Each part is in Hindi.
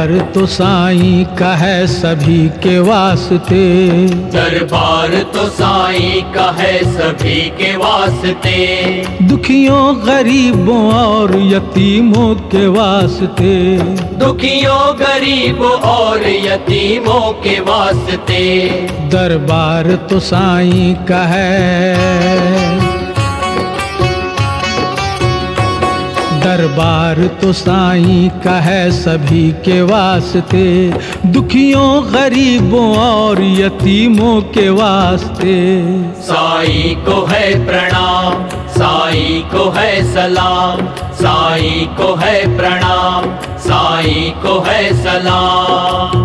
दरबार तो साईं का है सभी के वास्ते, दरबार तो साईं का है सभी के वास्ते, दुखियों गरीबों और यतीमों के वास्ते, दुखियों गरीबों और यतीमों के वास्ते, दरबार तो साईं का है, दरबार तो साईं का है सभी के वास्ते, दुखियों गरीबों और यतीमों के वास्ते। साईं को है प्रणाम, साईं को है सलाम, साईं को है प्रणाम, साईं को है सलाम।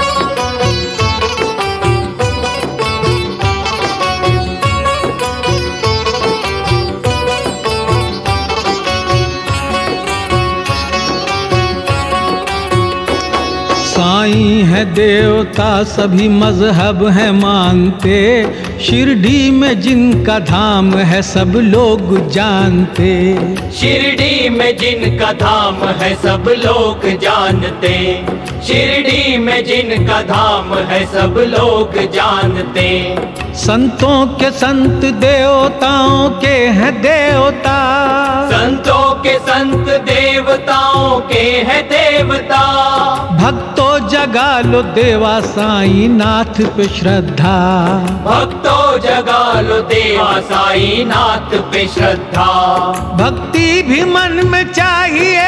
साईं है देवता सभी मजहब है मानते, शिरडी में जिनका धाम है सब लोग जानते, शिरडी में जिनका धाम है सब लोग जानते, शिरडी में जिनका धाम है सब लोग जानते। संतों के संत देवताओं के हैं देवता, संतों के संत देवताओं के हैं देवता, भक्तों जगा लो देवा साईं नाथ पे श्रद्धा, भक्तों जगा लो देवा साईं नाथ पे श्रद्धा। भक्ति भी मन में चाहिए,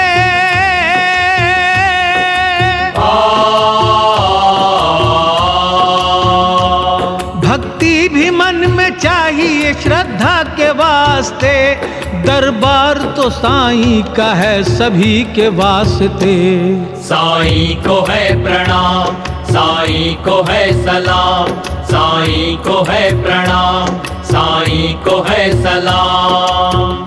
भक्ति भी मन में चाहिए श्रद्धा के वास्ते, दरबार तो साईं का है सभी के वास्ते। साईं को है प्रणाम, साईं को है सलाम, साईं को है प्रणाम, साईं को है सलाम।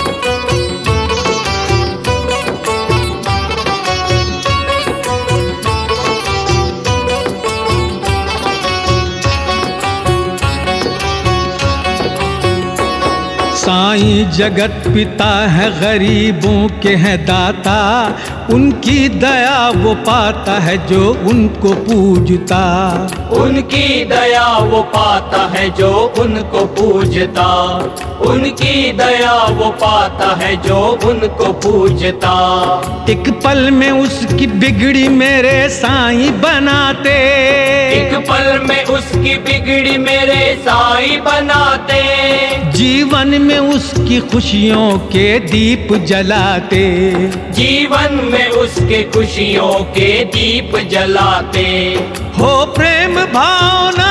साईं जगत पिता है गरीबों के हैं दाता, उनकी दया वो पाता है जो उनको पूजता, उनकी दया वो पाता है जो उनको पूजता, उनकी दया वो पाता है जो उनको पूजता। एक पल में उसकी बिगड़ी मेरे साईं बनाते, एक पल में उसकी बिगड़ी मेरे साईं बनाते, जीवन में उसकी खुशियों के दीप जलाते, जीवन में उसके खुशियों के दीप जलाते। हो प्रेम भावना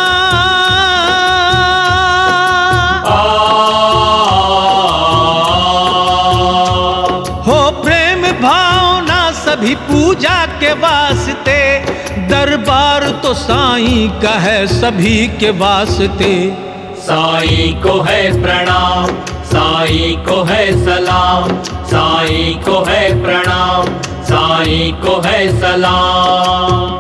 हो प्रेम भावना सभी पूजा के वास्ते, दरबार तो साईं का है सभी के वास्ते। साईं को है प्रणाम, साईं को है सलाम, साईं को है प्रणाम, साईं को है सलाम।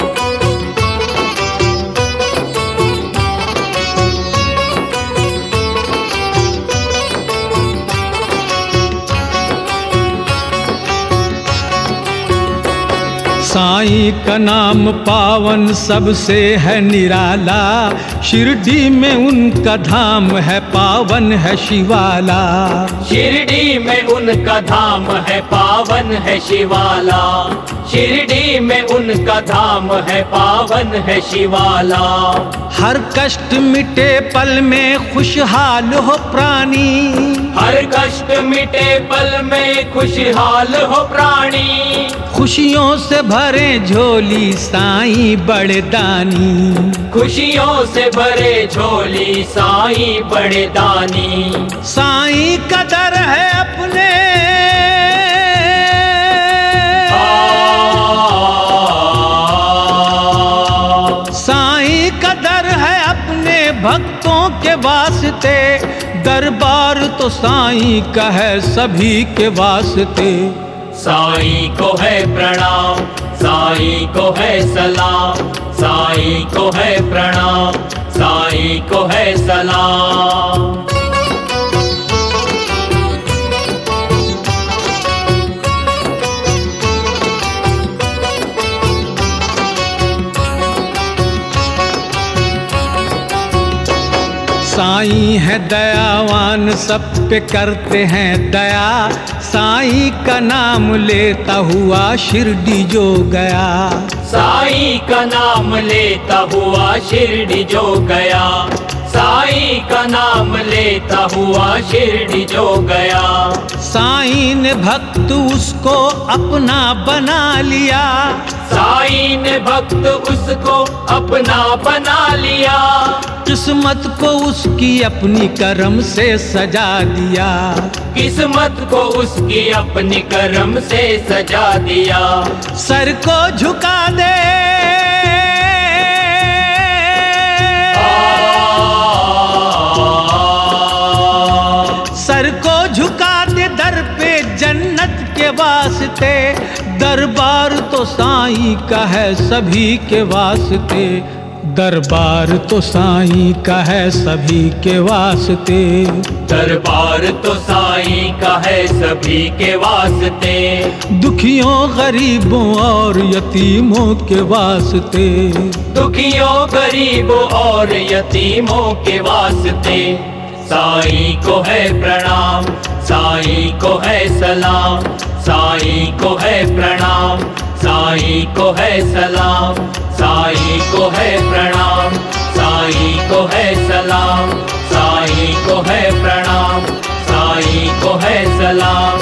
साईं का नाम पावन सबसे है निराला, शिरडी में उनका धाम है पावन है शिवाला, शिरडी में उनका धाम है पावन है शिवाला, शिरडी में उनका धाम है पावन है शिवाला। हर कष्ट मिटे पल में खुशहाल हो प्राणी, हर कष्ट मिटे पल में खुशहाल हो प्राणी, खुशियों से भरे झोली साईं बड़े दानी, खुशियों से भरे झोली साईं बड़े दानी। साईं का दर है अपने साईं का दर है अपने भक्तों के वास्ते, दरबार तो साईं का है सभी के वास्ते। साईं को है प्रणाम, साईं को है सलाम, साईं को है प्रणाम, साईं को है सलाम। साईं है दयावान, सब पे करते हैं दया। साईं का नाम लेता हुआ शिरडी जो गया। साईं का नाम लेता हुआ शिरडी जो गया। साईं का नाम लेता हुआ शिरडी जो गया। साईं ने भक्त उसको अपना बना लिया। साईं ने भक्त उसको अपना बना लिया। किस्मत को उसकी अपनी कर्म से सजा दिया। किस्मत को उसकी अपनी कर्म से सजा दिया। सर को झुका दे, सर को झुका दे दर पे जन्नत के वास्ते। दरबार तो साईं का है सभी के वास्ते। दरबार तो साईं का है सभी के वास्ते। दरबार तो साईं का है सभी के वास्ते। दुखियों गरीबों और यतीमों के वास्ते। दुखियों गरीबों और यतीमों के वास्ते। साईं को है प्रणाम, साईं को है सलाम। साईं को है प्रणाम, साईं को है सलाम। साईं को है प्रणाम, साईं को है सलाम। साईं को है प्रणाम, साईं को है सलाम।